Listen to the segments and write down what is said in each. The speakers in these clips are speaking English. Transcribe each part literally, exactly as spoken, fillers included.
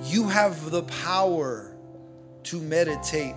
You have the power to meditate,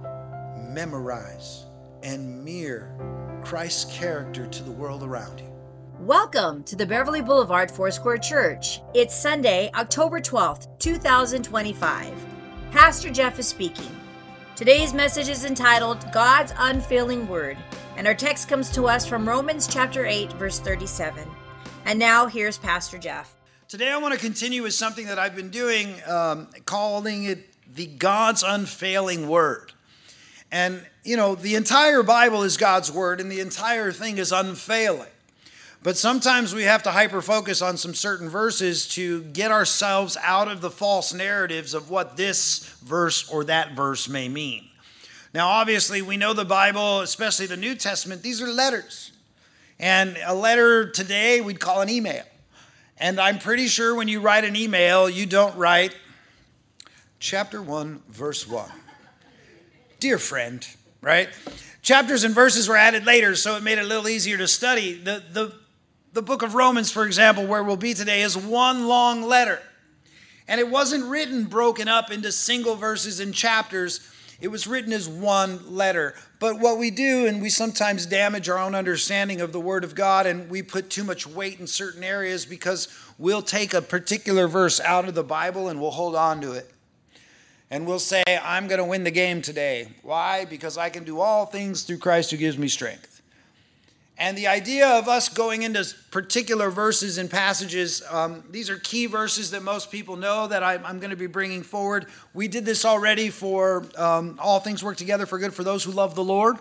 memorize, and mirror Christ's character to the world around you. Welcome to the Beverly Boulevard Foursquare Church. It's Sunday, October twelfth, two thousand twenty-five. Pastor Jeff is speaking. Today's message is entitled God's Unfailing Word, and our text comes to us from Romans chapter eight, verse thirty-seven. And now here's Pastor Jeff. Today I want to continue with something that I've been doing, um, calling it the God's Unfailing Word. And, you know, the entire Bible is God's Word, and the entire thing is unfailing. But sometimes we have to hyper-focus on some certain verses to get ourselves out of the false narratives of what this verse or that verse may mean. Now, obviously, we know the Bible, especially the New Testament, these are letters. And a letter today we'd call an email. And I'm pretty sure when you write an email, you don't write chapter one, verse one. Dear friend, right? Chapters and verses were added later, so it made it a little easier to study. The, the, the book of Romans, for example, where we'll be today, is one long letter. And it wasn't written broken up into single verses and chapters. It was written as one letter. But what we do, and we sometimes damage our own understanding of the Word of God, and we put too much weight in certain areas because we'll take a particular verse out of the Bible and we'll hold on to it. And we'll say, I'm going to win the game today. Why? Because I can do all things through Christ who gives me strength. And the idea of us going into particular verses and passages, um, these are key verses that most people know that I, I'm going to be bringing forward. We did this already for um, all things work together for good for those who love the Lord.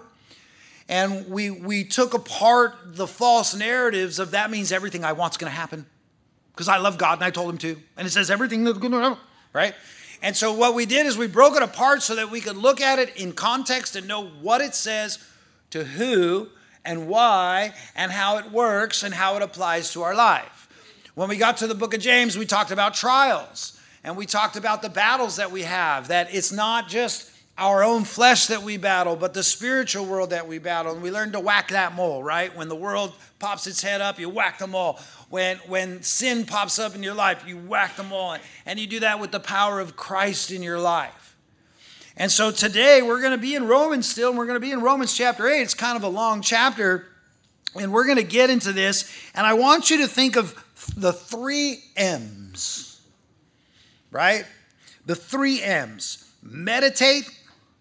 And we we took apart the false narratives of that means everything I want is going to happen. Because I love God and I told him to. And it says everything that's going to happen, right? And so what we did is we broke it apart so that we could look at it in context and know what it says to who and why and how it works and how it applies to our life. When we got to the book of James, we talked about trials and we talked about the battles that we have, that it's not just our own flesh that we battle, but the spiritual world that we battle. And we learned to whack that mole, right? When the world pops its head up, you whack them all. When, when sin pops up in your life, you whack them all. And you do that with the power of Christ in your life. And so today we're going to be in Romans still, and we're going to be in Romans chapter eight. It's kind of a long chapter, and we're going to get into this. And I want you to think of the three M's, right? The three M's: meditate,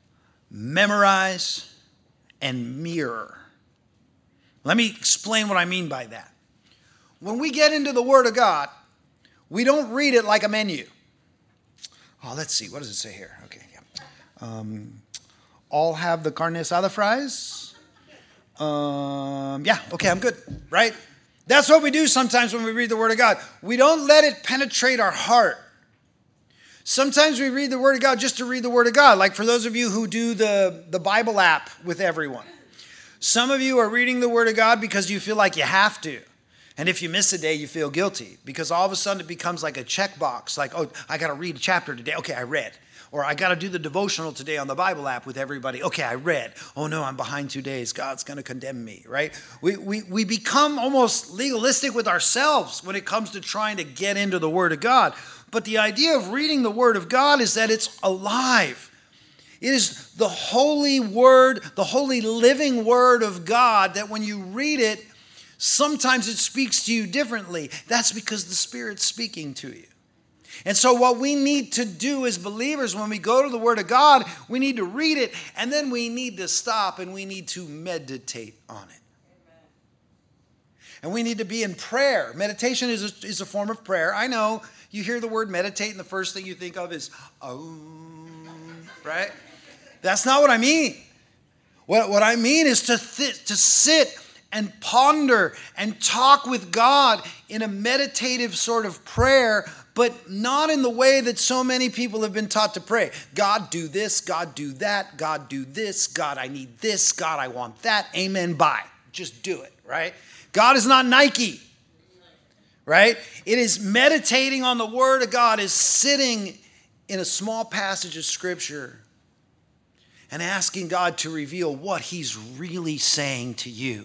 memorize, and mirror. Let me explain what I mean by that. When we get into the Word of God, we don't read it like a menu. Oh, let's see. What does it say here? Okay, yeah. Um, all have the carne asada fries? Um, yeah, okay, I'm good, right? That's what we do sometimes when we read the Word of God. We don't let it penetrate our heart. Sometimes we read the Word of God just to read the Word of God, like for those of you who do the, the Bible app with everyone. Some of you are reading the Word of God because you feel like you have to. And if you miss a day, you feel guilty because all of a sudden it becomes like a checkbox. Like, oh, I got to read a chapter today. Okay, I read. Or I got to do the devotional today on the Bible app with everybody. Okay, I read. Oh no, I'm behind two days. God's going to condemn me, right? We, we, we become almost legalistic with ourselves when it comes to trying to get into the Word of God. But the idea of reading the Word of God is that it's alive. It is the holy Word, the holy living Word of God that when you read it, sometimes it speaks to you differently. That's because the Spirit's speaking to you. And so what we need to do as believers when we go to the Word of God, we need to read it, and then we need to stop and we need to meditate on it. Amen. And we need to be in prayer. Meditation is a, is a form of prayer. I know you hear the word meditate and the first thing you think of is, oh, right? That's not what I mean. What, what I mean is to, th- to sit and ponder and talk with God in a meditative sort of prayer, but not in the way that so many people have been taught to pray. God, do this. God, do that. God, do this. God, I need this. God, I want that. Amen. Bye. Just do it, right? God is not Nike, right? It is meditating on the Word of God, is sitting in a small passage of Scripture and asking God to reveal what He's really saying to you.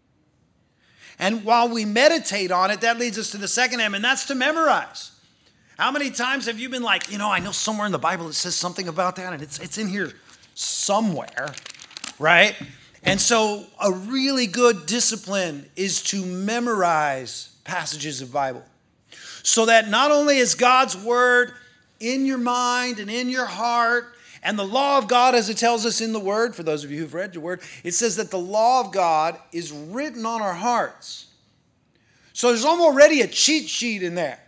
And while we meditate on it, that leads us to the second M, and that's to memorize. How many times have you been like, you know, I know somewhere in the Bible it says something about that, and it's it's in here somewhere, right? And so a really good discipline is to memorize passages of Bible, so that not only is God's word in your mind and in your heart, and the law of God, as it tells us in the word, for those of you who've read the word, it says that the law of God is written on our hearts. So there's already a cheat sheet in there.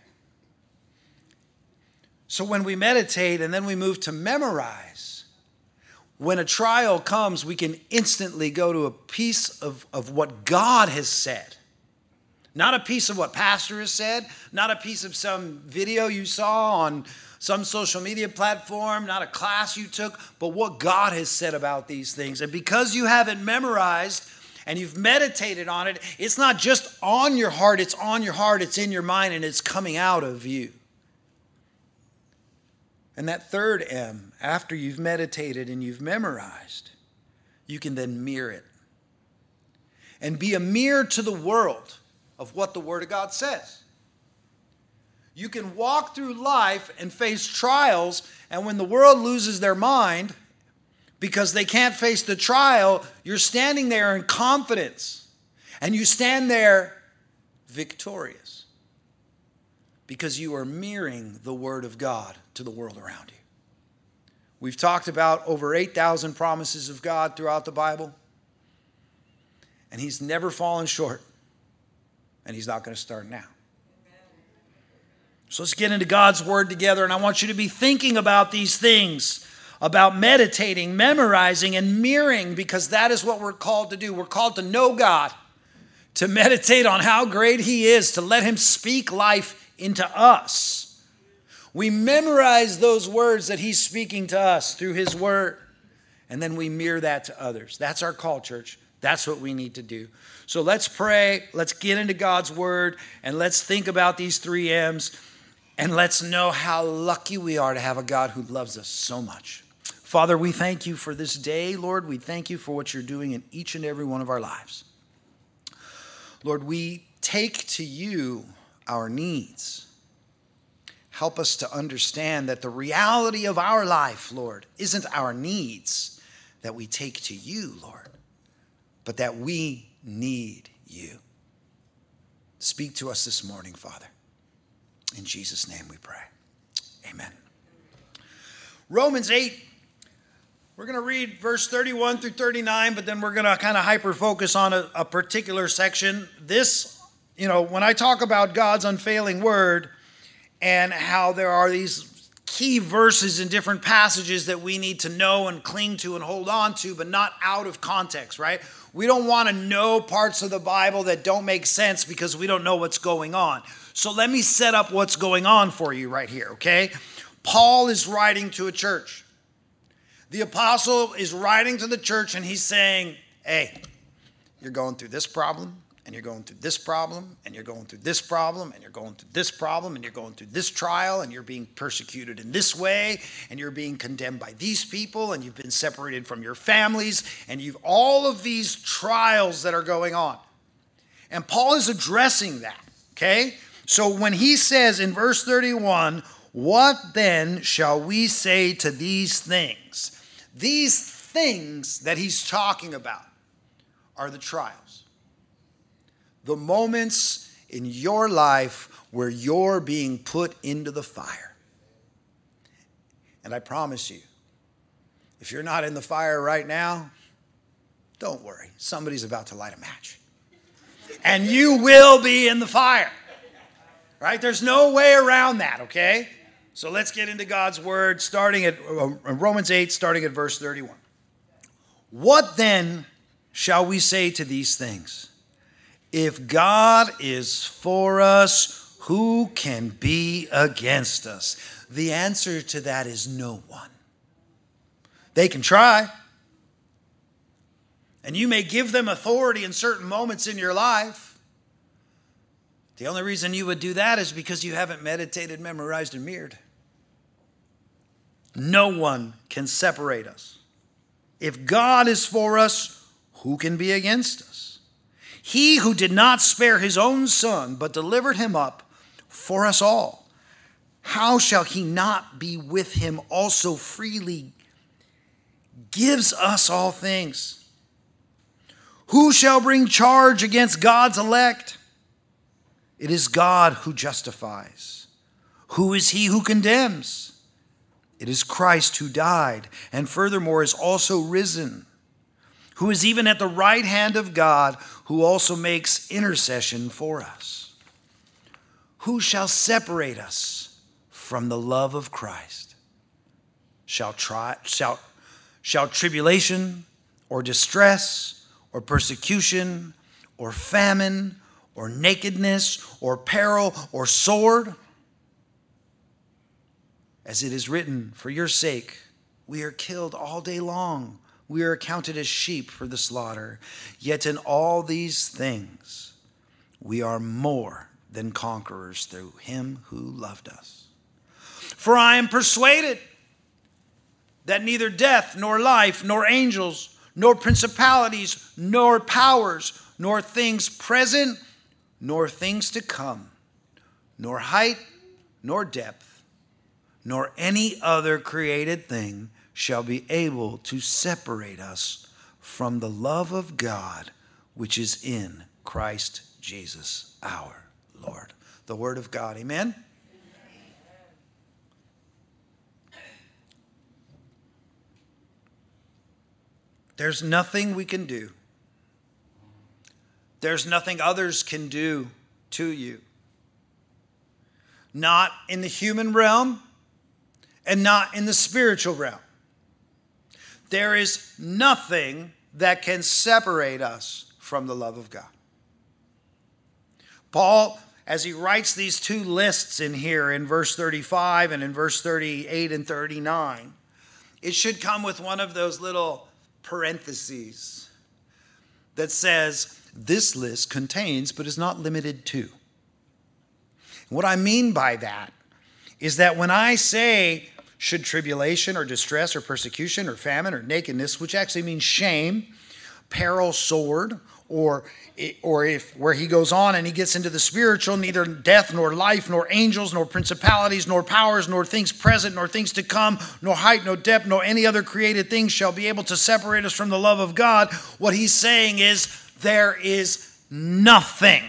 So when we meditate and then we move to memorize, when a trial comes, we can instantly go to a piece of, of what God has said. Not a piece of what pastor has said, not a piece of some video you saw on some social media platform, not a class you took, but what God has said about these things. And because you have it memorized and you've meditated on it, it's not just on your heart, it's on your heart, it's in your mind, and it's coming out of you. And that third M, after you've meditated and you've memorized, you can then mirror it. And be a mirror to the world of what the Word of God says. You can walk through life and face trials, and when the world loses their mind because they can't face the trial, you're standing there in confidence. And you stand there victorious because you are mirroring the Word of God to the world around you. We've talked about over eight thousand promises of God throughout the Bible, and He's never fallen short, and He's not going to start now. So let's get into God's Word together, and I want you to be thinking about these things, about meditating, memorizing, and mirroring, because that is what we're called to do. We're called to know God, to meditate on how great He is, to let Him speak life into us. We memorize those words that He's speaking to us through His Word, and then we mirror that to others. That's our call, church. That's what we need to do. So let's pray, let's get into God's Word, and let's think about these three M's, and let's know how lucky we are to have a God who loves us so much. Father, we thank You for this day, Lord. We thank You for what You're doing in each and every one of our lives. Lord, we take to You our needs. Help us to understand that the reality of our life, Lord, isn't our needs that we take to You, Lord, but that we need You. Speak to us this morning, Father. In Jesus' name we pray. Amen. Romans eight, we're going to read verse thirty-one through thirty-nine, but then we're going to kind of hyper-focus on a, a particular section. This, you know, when I talk about God's unfailing word and how there are these key verses in different passages that we need to know and cling to and hold on to, but not out of context, right? We don't want to know parts of the Bible that don't make sense because we don't know what's going on. So let me set up what's going on for you right here, okay? Paul is writing to a church. The apostle is writing to the church, and he's saying, hey, you're going through this problem, and you're going through this problem, and you're going through this problem, and you're going through this problem, and you're going through this trial, and you're being persecuted in this way, and you're being condemned by these people, and you've been separated from your families, and you've all of these trials that are going on. And Paul is addressing that, okay? So when he says in verse thirty-one, what then shall we say to these things? These things that he's talking about are the trials. The moments in your life where you're being put into the fire. And I promise you, if you're not in the fire right now, don't worry. Somebody's about to light a match. And you will be in the fire. Right? There's no way around that, okay? So let's get into God's word, starting at uh, Romans eight, starting at verse thirty-one. What then shall we say to these things? If God is for us, who can be against us? The answer to that is no one. They can try. And you may give them authority in certain moments in your life. The only reason you would do that is because you haven't meditated, memorized, and mirrored. No one can separate us. If God is for us, who can be against us? He who did not spare his own son, but delivered him up for us all, how shall he not be with him also freely gives us all things? Who shall bring charge against God's elect? It is God who justifies. Who is he who condemns? It is Christ who died, and furthermore is also risen, who is even at the right hand of God, who also makes intercession for us. Who shall separate us from the love of Christ? Shall try, shall, shall tribulation or distress or persecution or famine or nakedness or peril or sword? As it is written, for your sake we are killed all day long. We are accounted as sheep for the slaughter. Yet in all these things we are more than conquerors through him who loved us. For I am persuaded that neither death, nor life, nor angels, nor principalities, nor powers, nor things present, nor things to come, nor height, nor depth, nor any other created thing shall be able to separate us from the love of God, which is in Christ Jesus our Lord. The word of God. Amen? There's nothing we can do. There's nothing others can do to you. Not in the human realm and not in the spiritual realm. There is nothing that can separate us from the love of God. Paul, as he writes these two lists in here in verse thirty-five and in verse thirty-eight and thirty-nine, it should come with one of those little parentheses that says, this list contains but is not limited to. What I mean by that is that when I say, should tribulation or distress or persecution or famine or nakedness, which actually means shame, peril, sword, or, or if where he goes on and he gets into the spiritual, neither death nor life nor angels nor principalities nor powers nor things present nor things to come nor height nor depth nor any other created thing shall be able to separate us from the love of God. What he's saying is there is nothing.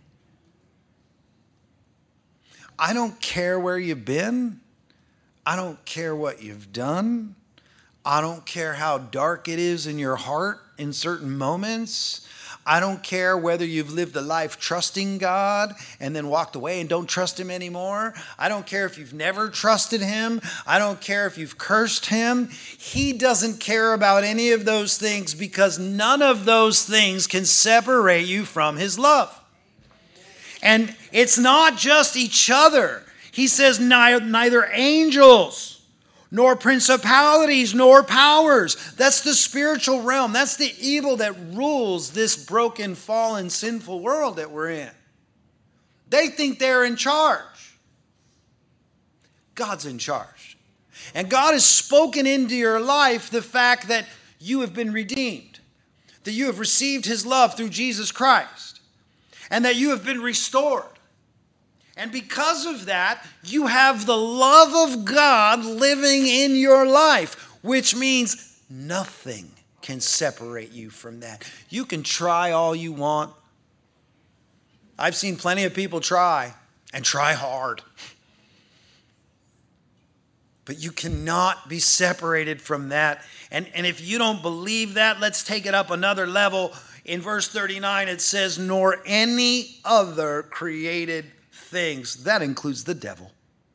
I don't care where you've been. I don't care what you've done. I don't care how dark it is in your heart in certain moments. I don't care whether you've lived a life trusting God and then walked away and don't trust him anymore. I don't care if you've never trusted him. I don't care if you've cursed him. He doesn't care about any of those things because none of those things can separate you from his love. And it's not just each other. He says neither angels, nor principalities, nor powers. That's the spiritual realm. That's the evil that rules this broken, fallen, sinful world that we're in. They think they're in charge. God's in charge. And God has spoken into your life the fact that you have been redeemed, that you have received his love through Jesus Christ, and that you have been restored. And because of that, you have the love of God living in your life, which means nothing can separate you from that. You can try all you want. I've seen plenty of people try and try hard. But you cannot be separated from that. And, and if you don't believe that, let's take it up another level. In verse thirty-nine, it says, nor any other created things. That includes the devil.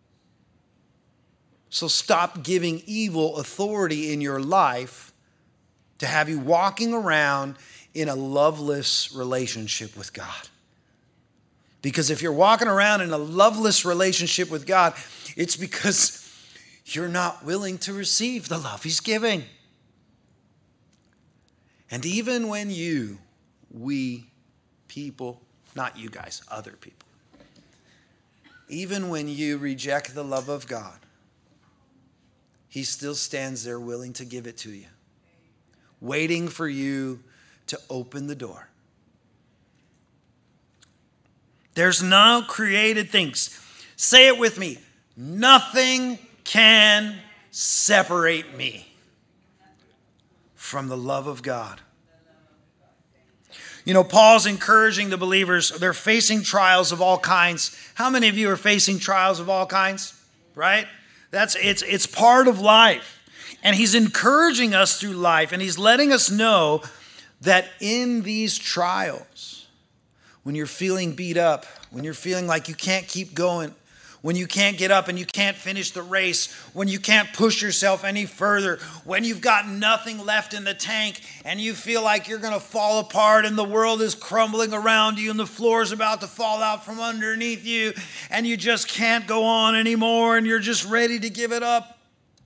So stop giving evil authority in your life to have you walking around in a loveless relationship with God. Because if you're walking around in a loveless relationship with God, it's because you're not willing to receive the love he's giving. And even when you, we, people, not you guys, other people, even when you reject the love of God, he still stands there willing to give it to you, waiting for you to open the door. There's no created things. Say it with me. Nothing can separate me from the love of God. You know, Paul's encouraging the believers. They're facing trials of all kinds. How many of you are facing trials of all kinds? Right? That's it's it's part of life. And he's encouraging us through life, and he's letting us know that in these trials, when you're feeling beat up, when you're feeling like you can't keep going, when you can't get up and you can't finish the race, when you can't push yourself any further, when you've got nothing left in the tank and you feel like you're going to fall apart and the world is crumbling around you and the floor is about to fall out from underneath you and you just can't go on anymore and you're just ready to give it up.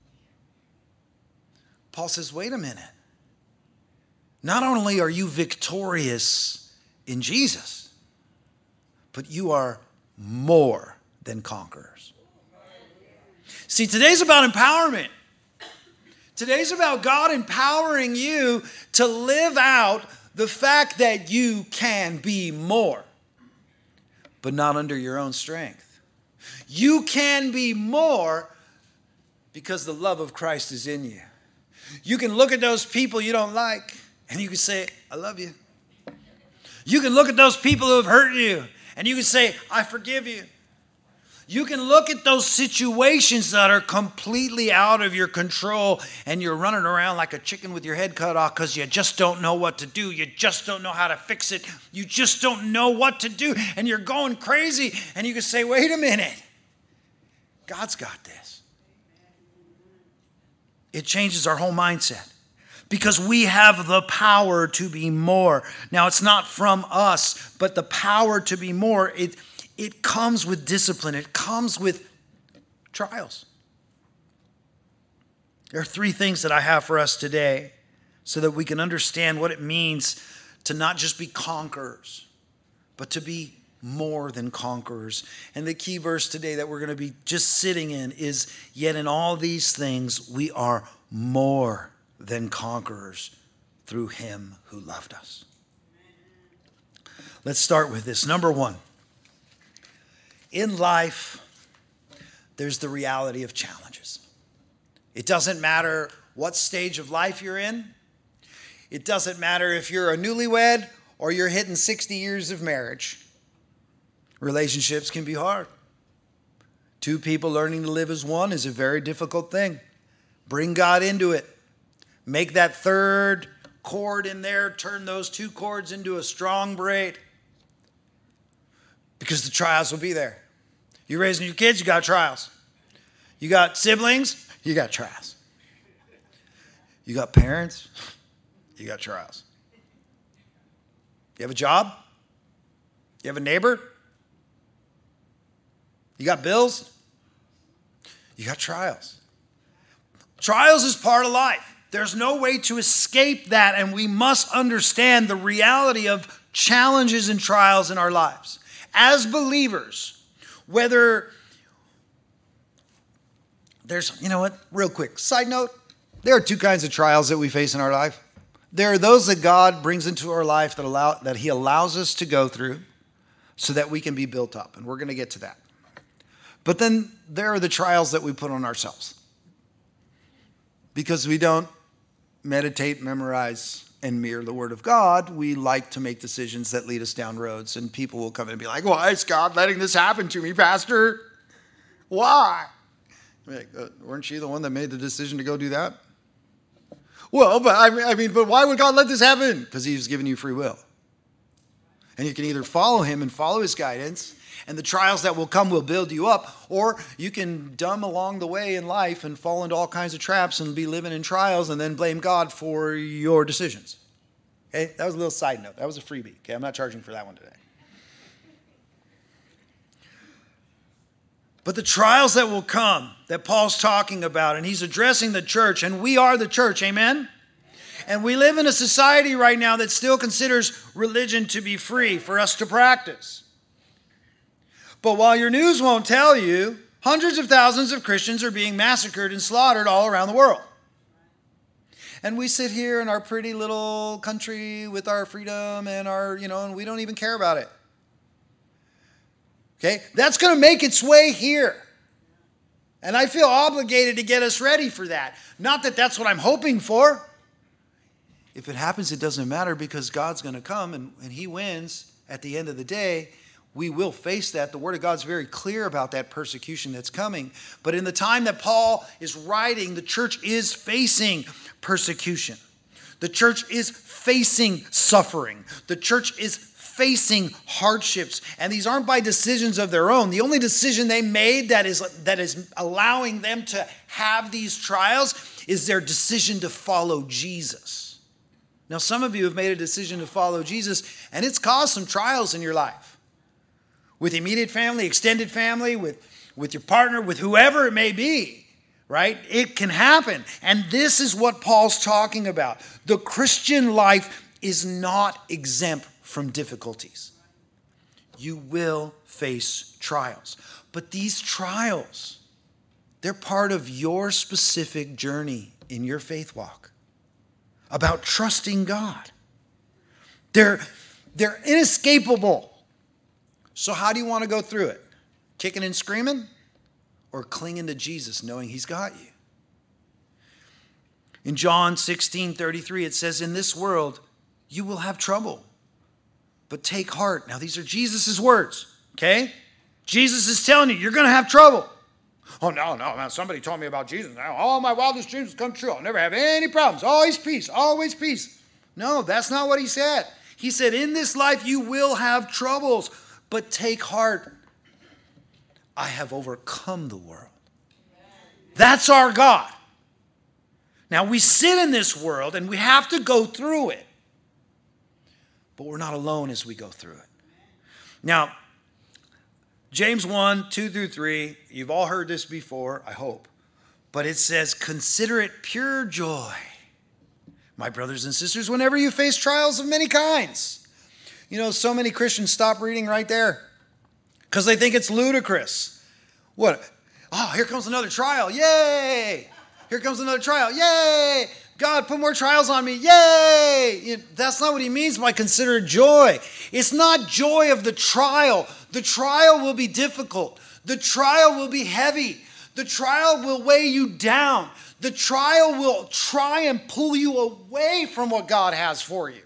Paul says, wait a minute. Not only are you victorious in Jesus, but you are more than conquerors. See, today's about empowerment. Today's about God empowering you to live out the fact that you can be more, but not under your own strength. You can be more because the love of Christ is in you. You can look at those people you don't like and you can say, I love you. You can look at those people who have hurt you and you can say, I forgive you. You can look at those situations that are completely out of your control and you're running around like a chicken with your head cut off because you just don't know what to do. You just don't know how to fix it. You just don't know what to do and you're going crazy. And you can say, wait a minute. God's got this. It changes our whole mindset because we have the power to be more. Now, it's not from us, but the power to be more, it It comes with discipline. It comes with trials. There are three things that I have for us today so that we can understand what it means to not just be conquerors, but to be more than conquerors. And the key verse today that we're going to be just sitting in is, yet in all these things we are more than conquerors through him who loved us. Let's start with this. Number one. In life, there's the reality of challenges. It doesn't matter what stage of life you're in. It doesn't matter if you're a newlywed or you're hitting sixty years of marriage. Relationships can be hard. Two people learning to live as one is a very difficult thing. Bring God into it. Make that third cord in there, turn those two cords into a strong braid. Because the trials will be there. You're raising your kids, you got trials. You got siblings, you got trials. You got parents, you got trials. You have a job? You have a neighbor? You got bills? You got trials. Trials is part of life. There's no way to escape that, and we must understand the reality of challenges and trials in our lives. As believers, whether there's, you know what, real quick, side note, there are two kinds of trials that we face in our life. There are those that God brings into our life that allow that he allows us to go through so that we can be built up, and we're going to get to that. But then there are the trials that we put on ourselves because we don't meditate, memorize, and mirror the word of God. We like to make decisions that lead us down roads, and people will come in and be like, why is God letting this happen to me, Pastor? Why? Like, uh, weren't you the one that made the decision to go do that? Well, but I mean, I mean, but why would God let this happen? Because he's given you free will. And you can either follow him and follow his guidance, and the trials that will come will build you up, or you can dumb along the way in life and fall into all kinds of traps and be living in trials and then blame God for your decisions. Okay, that was a little side note. That was a freebie. Okay, I'm not charging for that one today. But the trials that will come that Paul's talking about, and he's addressing the church, and we are the church, amen? And we live in a society right now that still considers religion to be free for us to practice. But while your news won't tell you, hundreds of thousands of Christians are being massacred and slaughtered all around the world. And we sit here in our pretty little country with our freedom and our, you know, and we don't even care about it. Okay? That's going to make its way here. And I feel obligated to get us ready for that. Not that that's what I'm hoping for. If it happens, it doesn't matter because God's going to come and, and he wins at the end of the day. We will face that. The Word of God's very clear about that persecution that's coming. But in the time that Paul is writing, the church is facing persecution. The church is facing suffering. The church is facing hardships. And these aren't by decisions of their own. The only decision they made that is, that is allowing them to have these trials is their decision to follow Jesus. Now, some of you have made a decision to follow Jesus, and it's caused some trials in your life. With immediate family, extended family, with, with your partner, with whoever it may be, right? It can happen. And this is what Paul's talking about. The Christian life is not exempt from difficulties. You will face trials. But these trials, they're part of your specific journey in your faith walk about trusting God. They're, they're inescapable. So how do you want to go through it? Kicking and screaming or clinging to Jesus knowing he's got you? In John sixteen thirty-three, it says, in this world, you will have trouble, but take heart. Now, these are Jesus' words, okay? Jesus is telling you, you're going to have trouble. Oh, no, no, man, somebody told me about Jesus. Now, all my wildest dreams come true. I'll never have any problems. Always peace, always peace. No, that's not what he said. He said, in this life, you will have troubles. But take heart, I have overcome the world. That's our God. Now we sit in this world and we have to go through it. But we're not alone as we go through it. Now, James one, two through three, you've all heard this before, I hope. But it says, consider it pure joy, my brothers and sisters, whenever you face trials of many kinds. You know, so many Christians stop reading right there because they think it's ludicrous. What? Oh, here comes another trial. Yay! Here comes another trial. Yay! God, put more trials on me. Yay! That's not what he means by consider joy. It's not joy of the trial. The trial will be difficult. The trial will be heavy. The trial will weigh you down. The trial will try and pull you away from what God has for you.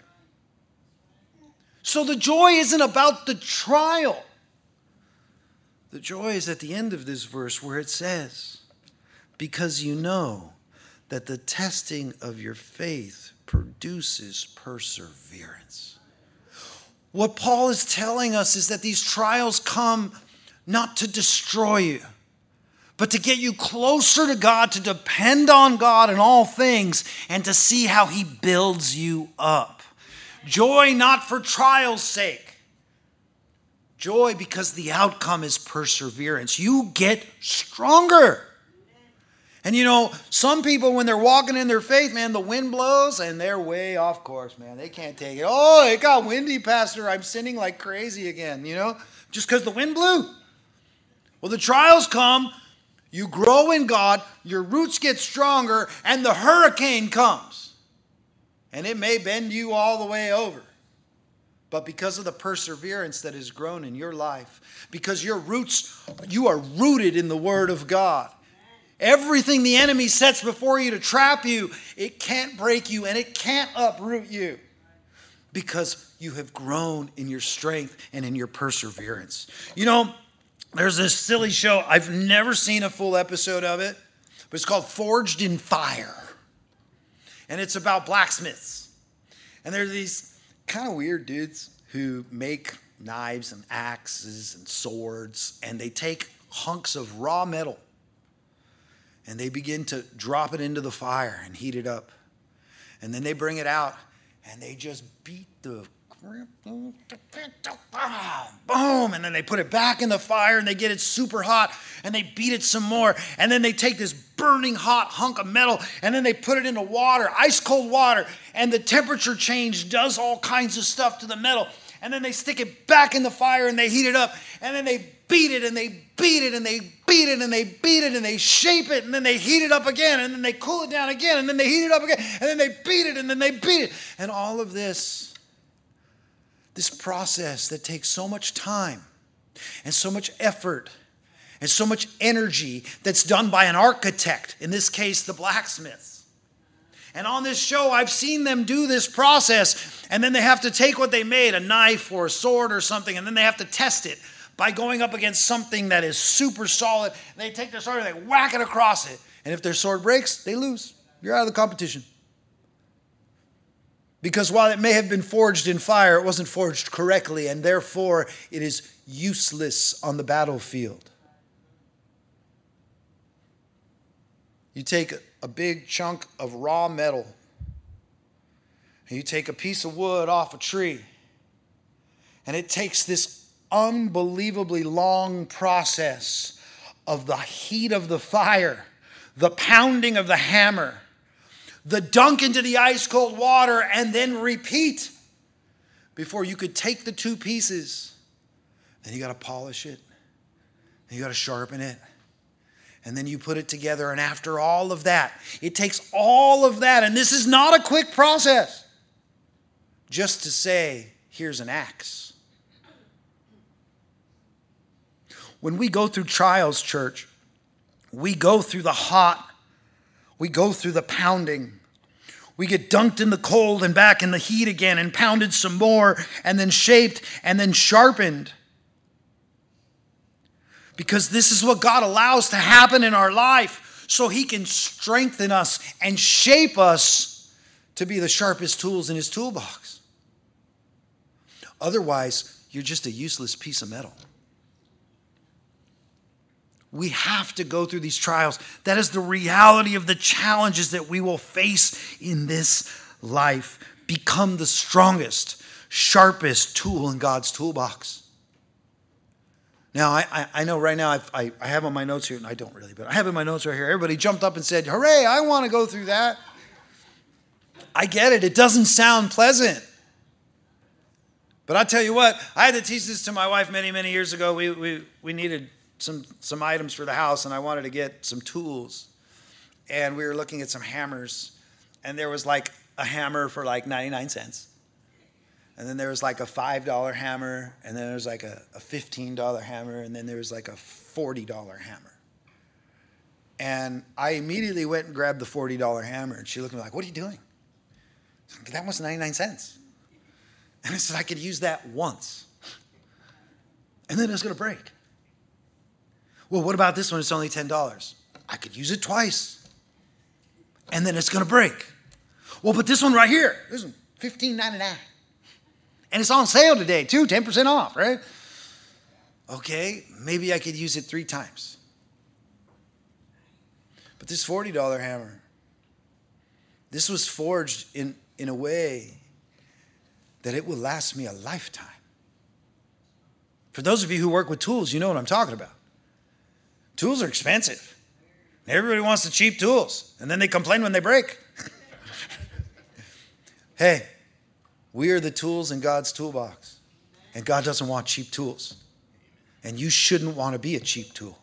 So the joy isn't about the trial. The joy is at the end of this verse where it says, because you know that the testing of your faith produces perseverance. What Paul is telling us is that these trials come not to destroy you, but to get you closer to God, to depend on God in all things, and to see how he builds you up. Joy not for trial's sake. Joy because the outcome is perseverance. You get stronger. And you know, some people when they're walking in their faith, man, the wind blows and they're way off course, man. They can't take it. Oh, it got windy, Pastor. I'm sinning like crazy again, you know, just because the wind blew. Well, the trials come, you grow in God, your roots get stronger, and the hurricane comes. And it may bend you all the way over. But because of the perseverance that has grown in your life, because your roots, you are rooted in the Word of God. Everything the enemy sets before you to trap you, it can't break you and it can't uproot you. Because you have grown in your strength and in your perseverance. You know, there's this silly show. I've never seen a full episode of it. But it's called Forged in Fire. And it's about blacksmiths. And there's these kind of weird dudes who make knives and axes and swords. And they take hunks of raw metal. And they begin to drop it into the fire and heat it up. And then they bring it out. And they just beat the... Boom. And then they put it back in the fire. And they get it super hot. And they beat it some more. And then they take this burning hot hunk of metal, and then they put it into water, ice cold water, and the temperature change does all kinds of stuff to the metal, and then they stick it back in the fire and they heat it up, and then they beat it and they beat it and they beat it and they beat it and they shape it, and then they heat it up again, and then they cool it down again, and then they heat it up again, and then they beat it and then they beat it. And all of this, this process that takes so much time and so much effort and so much energy that's done by an architect, in this case, the blacksmiths. And on this show, I've seen them do this process, and then they have to take what they made, a knife or a sword or something, and then they have to test it by going up against something that is super solid. They take their sword and they whack it across it. And if their sword breaks, they lose. You're out of the competition. Because while it may have been forged in fire, it wasn't forged correctly, and therefore it is useless on the battlefield. You take a big chunk of raw metal, and you take a piece of wood off a tree, and it takes this unbelievably long process of the heat of the fire, the pounding of the hammer, the dunk into the ice cold water, and then repeat before you could take the two pieces. Then you got to polish it, and you got to sharpen it. And then you put it together, and after all of that, it takes all of that, and this is not a quick process, just to say, here's an axe. When we go through trials, church, we go through the hot, we go through the pounding. We get dunked in the cold and back in the heat again and pounded some more and then shaped and then sharpened. Because this is what God allows to happen in our life so he can strengthen us and shape us to be the sharpest tools in his toolbox. Otherwise, you're just a useless piece of metal. We have to go through these trials. That is the reality of the challenges that we will face in this life. Become the strongest, sharpest tool in God's toolbox. Now, I, I, I know right now I've, I, I have on my notes here, and I don't really, but I have in my notes right here, everybody jumped up and said, hooray, I want to go through that. I get it. It doesn't sound pleasant. But I'll tell you what, I had to teach this to my wife many, many years ago. We, we, we needed some, some items for the house, and I wanted to get some tools. And we were looking at some hammers, and there was like a hammer for like ninety-nine cents. And then there was like a five dollar hammer, and then there was like a, a fifteen dollar hammer, and then there was like a forty dollar hammer. And I immediately went and grabbed the forty dollar hammer, and she looked at me like, what are you doing? I said, that was ninety-nine cents. And I said, I could use that once. And then it was going to break. Well, what about this one? It's only ten dollars. I could use it twice. And then it's going to break. Well, but this one right here, this one, fifteen ninety-nine. And it's on sale today, too, ten percent off, right? Okay, maybe I could use it three times. But this forty dollar hammer, this was forged in, in a way that it will last me a lifetime. For those of you who work with tools, you know what I'm talking about. Tools are expensive. Everybody wants the cheap tools, and then they complain when they break. Hey, we are the tools in God's toolbox, and God doesn't want cheap tools, and you shouldn't want to be a cheap tool.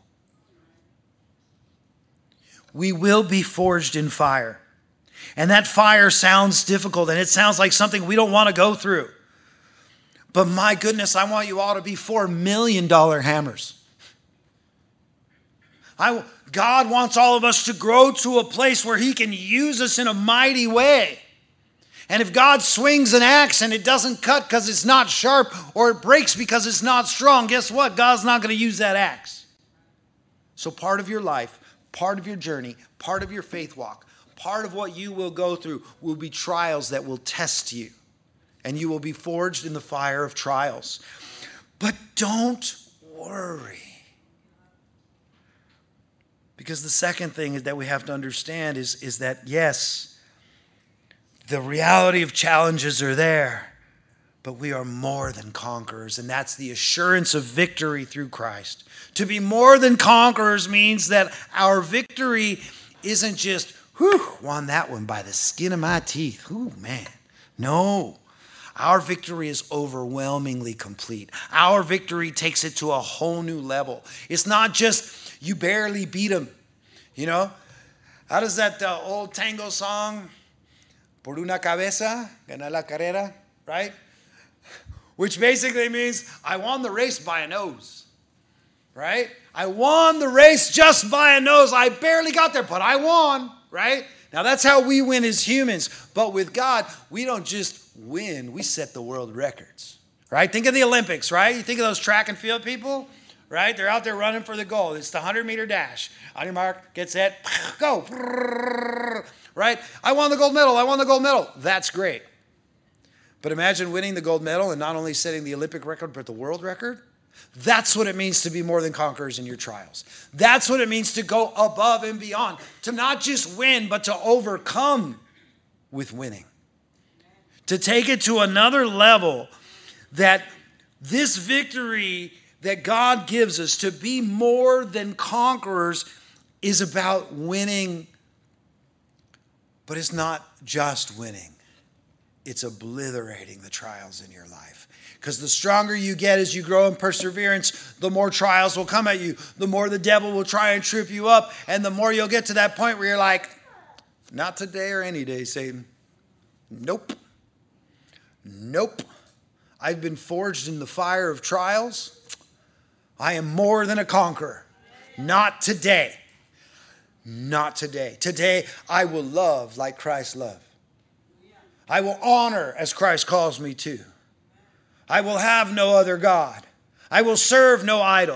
We will be forged in fire, and that fire sounds difficult, and it sounds like something we don't want to go through. But my goodness, I want you all to be four million dollar hammers. I, God wants all of us to grow to a place where he can use us in a mighty way. And if God swings an axe and it doesn't cut because it's not sharp, or it breaks because it's not strong, guess what? God's not going to use that axe. So part of your life, part of your journey, part of your faith walk, part of what you will go through will be trials that will test you. And you will be forged in the fire of trials. But don't worry. Because the second thing is that we have to understand is, is that, yes, the reality of challenges are there, but we are more than conquerors, and that's the assurance of victory through Christ. To be more than conquerors means that our victory isn't just, whew, won that one by the skin of my teeth. Ooh, man. No. Our victory is overwhelmingly complete. Our victory takes it to a whole new level. It's not just you barely beat them. You know? How does that uh, old tango song, Por una cabeza, gana la carrera, right? Which basically means I won the race by a nose, right? I won the race just by a nose. I barely got there, but I won, right? Now that's how we win as humans. But with God, we don't just win, we set the world records, right? Think of the Olympics, right? You think of those track and field people, right? They're out there running for the goal. It's the one hundred meter dash. On your mark, get set, go, right? I won the gold medal, I won the gold medal. That's great. But imagine winning the gold medal and not only setting the Olympic record, but the world record. That's what it means to be more than conquerors in your trials. That's what it means to go above and beyond. To not just win, but to overcome with winning. To take it to another level, that this victory that God gives us to be more than conquerors is about winning. But it's not just winning. It's obliterating the trials in your life. Because the stronger you get as you grow in perseverance, the more trials will come at you. The more the devil will try and trip you up. And the more you'll get to that point where you're like, not today or any day, Satan. Nope. Nope. I've been forged in the fire of trials. I am more than a conqueror. Not today. Not today. Today, I will love like Christ loved. I will honor as Christ calls me to. I will have no other God. I will serve no idol.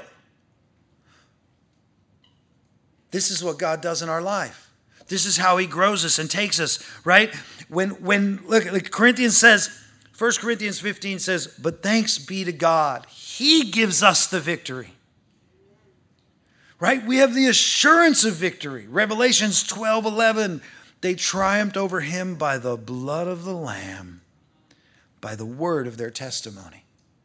This is what God does in our life. This is how he grows us and takes us, right? When, when look, like Corinthians says, First Corinthians fifteen says, but thanks be to God. He gives us the victory. Right? We have the assurance of victory. Revelations twelve eleven, they triumphed over him by the blood of the Lamb, by the word of their testimony.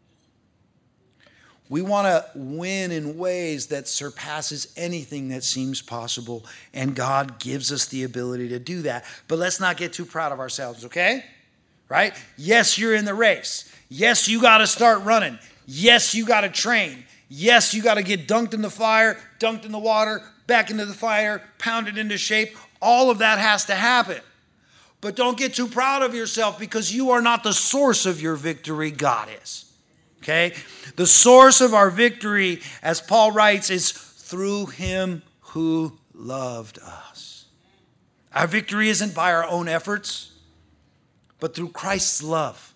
We want to win in ways that surpasses anything that seems possible, and God gives us the ability to do that. But let's not get too proud of ourselves, okay? Right? Yes, you're in the race. Yes, you got to start running. Yes, you got to train. Yes, you got to get dunked in the fire, dunked in the water, back into the fire, pounded into shape. All of that has to happen. But don't get too proud of yourself, because you are not the source of your victory. God is. Okay? The source of our victory, as Paul writes, is through him who loved us. Our victory isn't by our own efforts, but through Christ's love.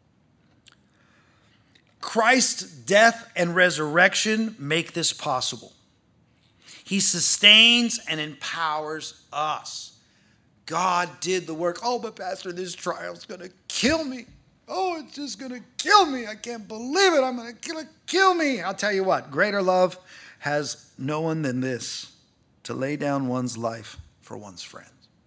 Christ's death and resurrection make this possible. He sustains and empowers us. God did the work. Oh, but Pastor, this trial's going to kill me. Oh, it's just going to kill me. I can't believe it. I'm going to kill it, kill me. I'll tell you what, greater love has no one than this, to lay down one's life for one's friends.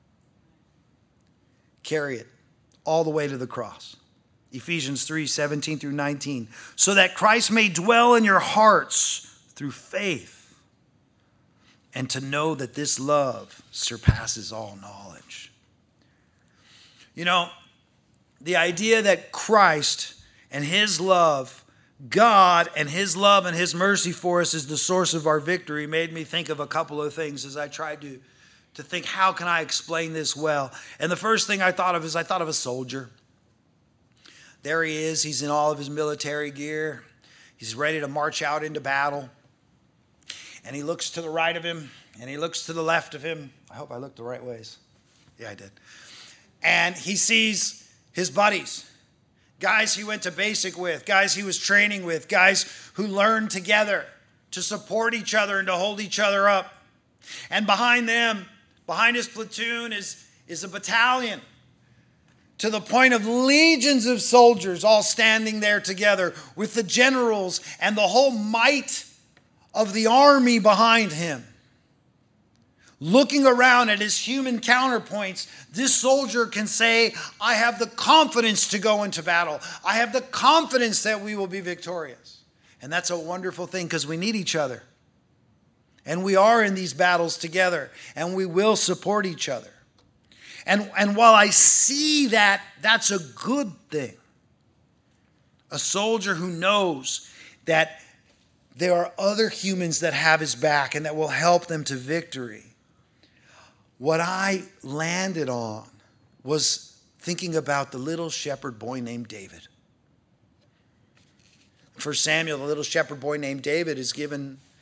Carry it all the way to the cross. Ephesians three seventeen through nineteen. So that Christ may dwell in your hearts through faith, and to know that this love surpasses all knowledge. You know, the idea that Christ and his love, God and his love and his mercy for us is the source of our victory made me think of a couple of things as I tried to, to think, how can I explain this well? And the first thing I thought of is I thought of a soldier. There he is. He's in all of his military gear. He's ready to march out into battle. And he looks to the right of him, and he looks to the left of him. I hope I looked the right ways. Yeah, I did. And he sees his buddies, guys he went to basic with, guys he was training with, guys who learned together to support each other and to hold each other up. And behind them, behind his platoon is, is a battalion, to the point of legions of soldiers all standing there together with the generals and the whole might of the army behind him. Looking around at his human counterpoints, this soldier can say, I have the confidence to go into battle. I have the confidence that we will be victorious. And that's a wonderful thing, because we need each other. And we are in these battles together, and we will support each other. And, and while I see that, that's a good thing. A soldier who knows that there are other humans that have his back and that will help them to victory. What I landed on was thinking about the little shepherd boy named David. First Samuel, the little shepherd boy named David is given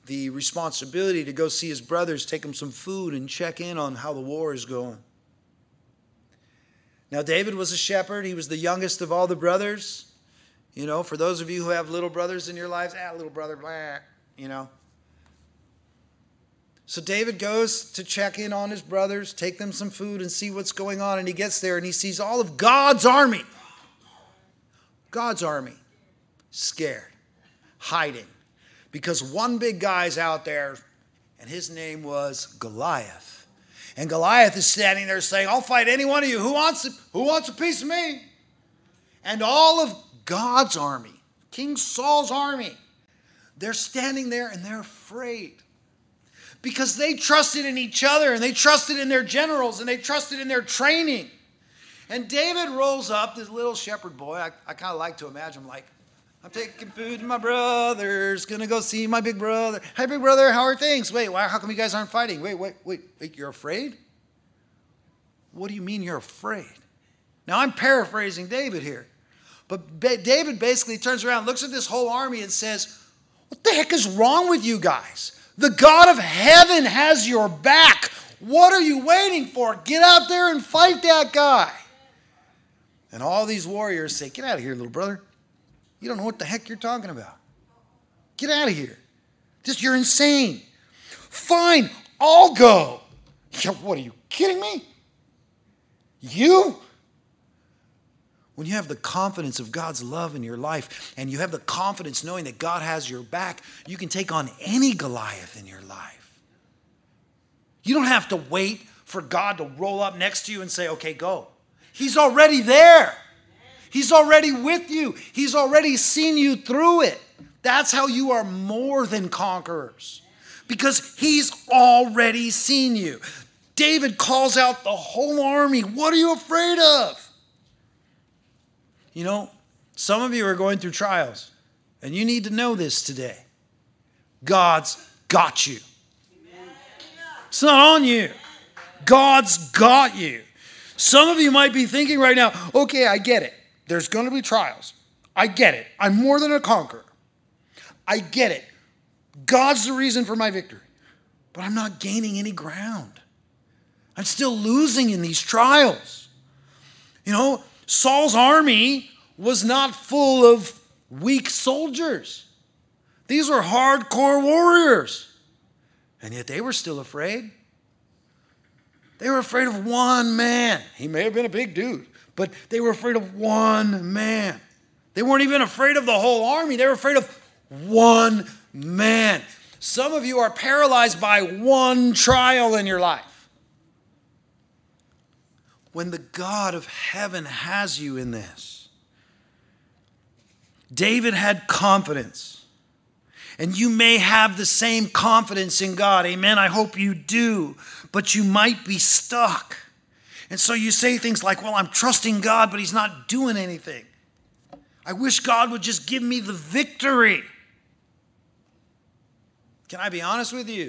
the responsibility to go see his brothers, take them some food, and check in on how the war is going. Now, David was a shepherd. He was the youngest of all the brothers. You know, for those of you who have little brothers in your lives, ah, little brother, blah, you know. So David goes to check in on his brothers, take them some food, and see what's going on. And he gets there and he sees all of God's army. God's army. Scared. Hiding. Because one big guy's out there, and his name was Goliath. And Goliath is standing there saying, I'll fight any one of you. Who wants a, who wants a piece of me? And all of God's army, King Saul's army, they're standing there and they're afraid. Because they trusted in each other, and they trusted in their generals, and they trusted in their training. And David rolls up, this little shepherd boy. I, I kind of like to imagine him like, I'm taking food to my brothers, going to go see my big brother. Hey, big brother, how are things? Wait, why, how come you guys aren't fighting? Wait, wait, wait, wait, you're afraid? What do you mean you're afraid? Now, I'm paraphrasing David here. But ba- David basically turns around, looks at this whole army and says, what the heck is wrong with you guys? The God of heaven has your back. What are you waiting for? Get out there and fight that guy. And all these warriors say, get out of here, little brother. You don't know what the heck you're talking about. Get out of here. Just, you're insane. Fine, I'll go. Yeah, what, are you kidding me? You? When you have the confidence of God's love in your life, and you have the confidence knowing that God has your back, you can take on any Goliath in your life. You don't have to wait for God to roll up next to you and say, okay, go. He's already there. He's already with you. He's already seen you through it. That's how you are more than conquerors. Because he's already seen you. David calls out the whole army. What are you afraid of? You know, some of you are going through trials, and you need to know this today. God's got you. It's not on you. God's got you. Some of you might be thinking right now, okay, I get it. There's going to be trials. I get it. I'm more than a conqueror. I get it. God's the reason for my victory. But I'm not gaining any ground. I'm still losing in these trials. You know, Saul's army was not full of weak soldiers. These were hardcore warriors. And yet they were still afraid. They were afraid of one man. He may have been a big dude, but they were afraid of one man. They weren't even afraid of the whole army. They were afraid of one man. Some of you are paralyzed by one trial in your life. When the God of heaven has you in this. David had confidence. And you may have the same confidence in God. Amen. I hope you do. But you might be stuck. And so you say things like, well, I'm trusting God, but he's not doing anything. I wish God would just give me the victory. Can I be honest with you?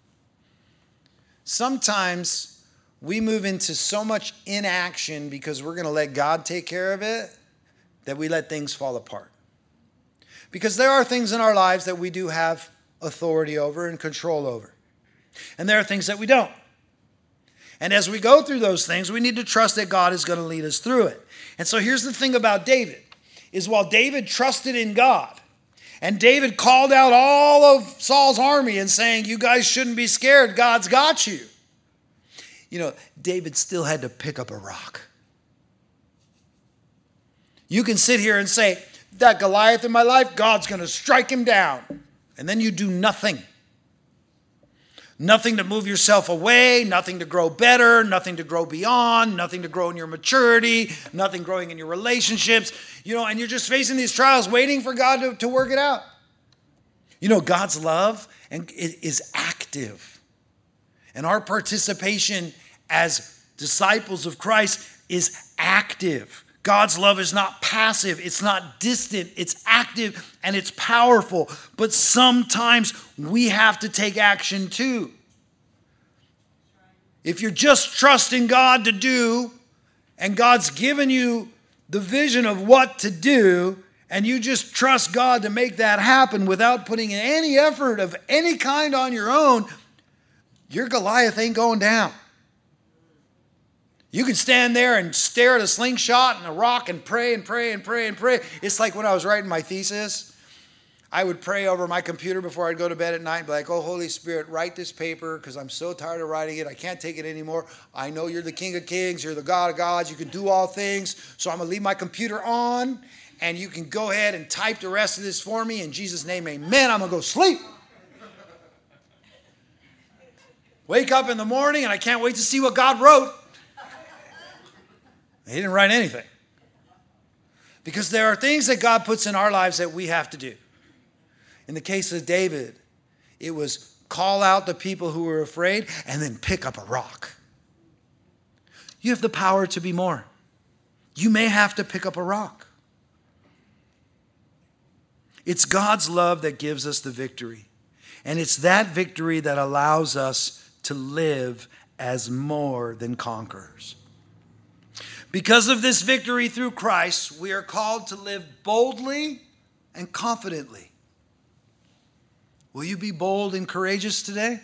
Sometimes we move into so much inaction because we're going to let God take care of it that we let things fall apart. Because there are things in our lives that we do have authority over and control over. And there are things that we don't. And as we go through those things, we need to trust that God is going to lead us through it. And so here's the thing about David, is while David trusted in God, and David called out all of Saul's army and saying, you guys shouldn't be scared, God's got you. You know, David still had to pick up a rock. You can sit here and say, that Goliath in my life, God's going to strike him down. And then you do nothing. Nothing to move yourself away, nothing to grow better, nothing to grow beyond, nothing to grow in your maturity, nothing growing in your relationships. You know, and you're just facing these trials, waiting for God to, to work it out. You know, God's love and it is active. And our participation as disciples of Christ is active. God's love is not passive, it's not distant, it's active and it's powerful. But sometimes we have to take action too. If you're just trusting God to do, and God's given you the vision of what to do, and you just trust God to make that happen without putting in any effort of any kind on your own, your Goliath ain't going down. You can stand there and stare at a slingshot and a rock and pray and pray and pray and pray. It's like when I was writing my thesis, I would pray over my computer before I'd go to bed at night and be like, oh, Holy Spirit, write this paper because I'm so tired of writing it. I can't take it anymore. I know you're the King of Kings. You're the God of gods. You can do all things. So I'm going to leave my computer on, and you can go ahead and type the rest of this for me. In Jesus' name, amen. I'm going to go sleep. Wake up in the morning, and I can't wait to see what God wrote. He didn't write anything. Because there are things that God puts in our lives that we have to do. In the case of David, it was call out the people who were afraid and then pick up a rock. You have the power to be more. You may have to pick up a rock. It's God's love that gives us the victory. And it's that victory that allows us to live as more than conquerors. Because of this victory through Christ, we are called to live boldly and confidently. Will you be bold and courageous today?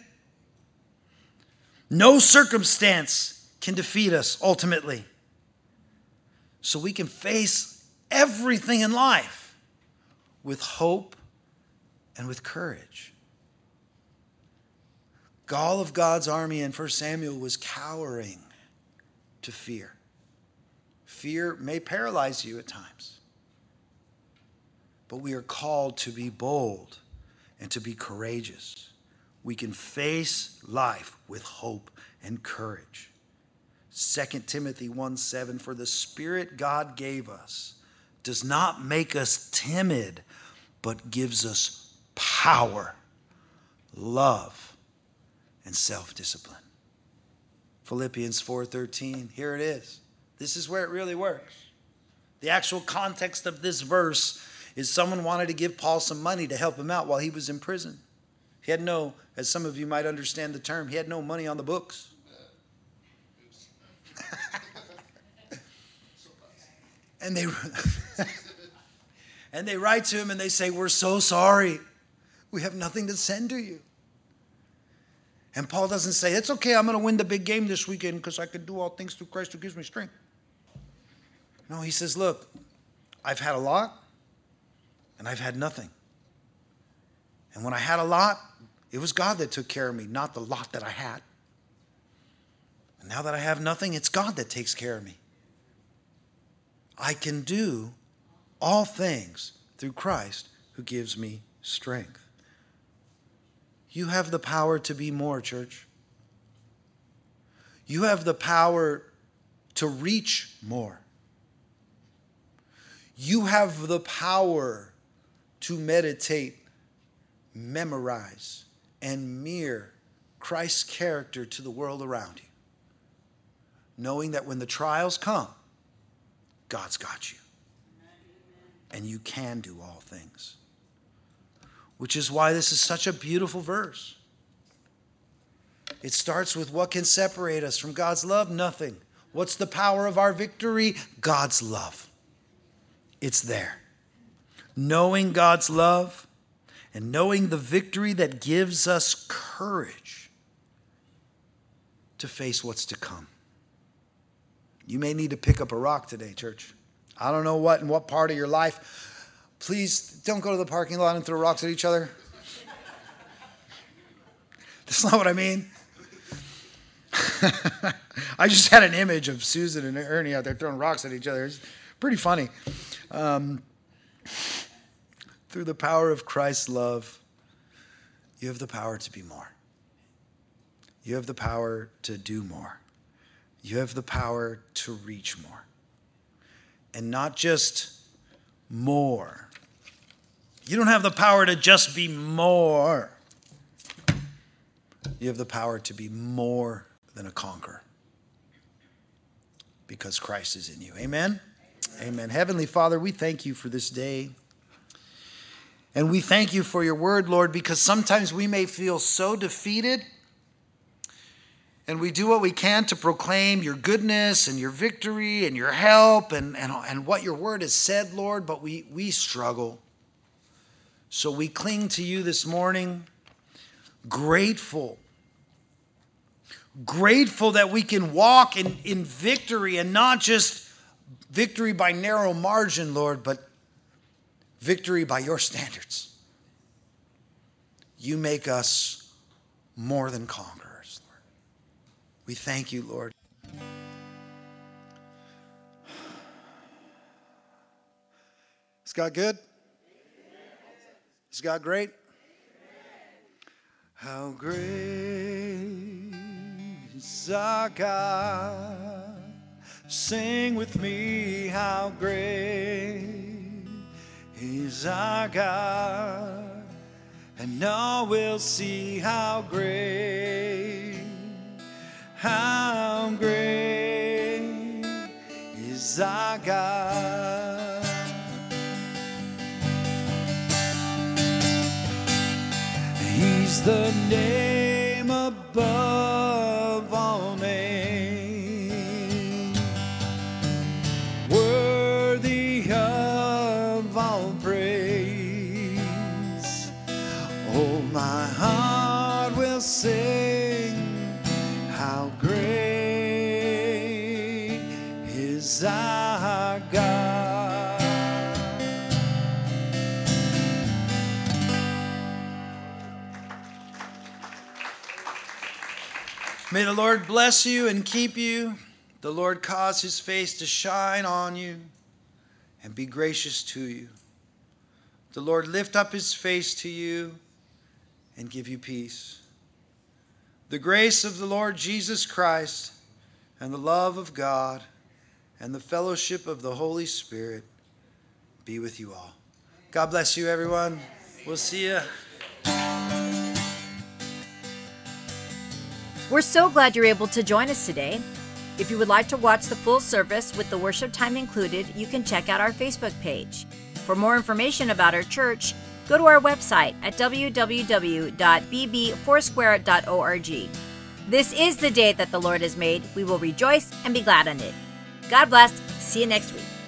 No circumstance can defeat us ultimately. So we can face everything in life with hope and with courage. All of God's army in First Samuel was cowering to fear. Fear may paralyze you at times. But we are called to be bold and to be courageous. We can face life with hope and courage. Second Timothy one seven, for the Spirit God gave us does not make us timid, but gives us power, love, and self-discipline. Philippians four thirteen, here it is. This is where it really works. The actual context of this verse is someone wanted to give Paul some money to help him out while he was in prison. He had no, as some of you might understand the term, he had no money on the books. and they and they write to him and they say, we're so sorry. We have nothing to send to you. And Paul doesn't say, it's okay, I'm going to win the big game this weekend because I can do all things through Christ who gives me strength. No, he says, look, I've had a lot and I've had nothing. And when I had a lot, it was God that took care of me, not the lot that I had. And now that I have nothing, it's God that takes care of me. I can do all things through Christ who gives me strength. You have the power to be more, church. You have the power to reach more. You have the power to meditate, memorize, and mirror Christ's character to the world around you. Knowing that when the trials come, God's got you. And you can do all things. Which is why this is such a beautiful verse. It starts with what can separate us from God's love? Nothing. What's the power of our victory? God's love. It's there. Knowing God's love and knowing the victory that gives us courage to face what's to come. You may need to pick up a rock today, church. I don't know what in what part of your life. Please don't go to the parking lot and throw rocks at each other. That's not what I mean. I just had an image of Susan and Ernie out there throwing rocks at each other. It's pretty funny. Um, through the power of Christ's love, you have the power to be more. You have the power to do more. You have the power to reach more. And not just more. You don't have the power to just be more. You have the power to be more than a conqueror. Because Christ is in you. Amen? Amen. Heavenly Father, we thank you for this day. And we thank you for your word, Lord, because sometimes we may feel so defeated And we do what we can to proclaim your goodness and your victory and your help and, and, and what your word has said, Lord, but we, we struggle. So we cling to you this morning, grateful. Grateful that we can walk in, in victory, and not just victory by narrow margin, Lord, but victory by your standards. You make us more than conquerors, Lord. We thank you, Lord. Is God good? Is God great? How great is our God? Sing with me, how great is our God? And all will see how great, how great is our God. He's the name above all names, worthy of all praise. Oh, my heart will sing, how great is our God. May the Lord bless you and keep you. The Lord cause his face to shine on you and be gracious to you. The Lord lift up his face to you and give you peace. The grace of the Lord Jesus Christ and the love of God and the fellowship of the Holy Spirit be with you all. God bless you, everyone. We'll see you. We're so glad you're able to join us today. If you would like to watch the full service with the worship time included, you can check out our Facebook page. For more information about our church, go to our website at w w w dot b b foursquare dot org. This is the day that the Lord has made. We will rejoice and be glad in it. God bless. See you next week.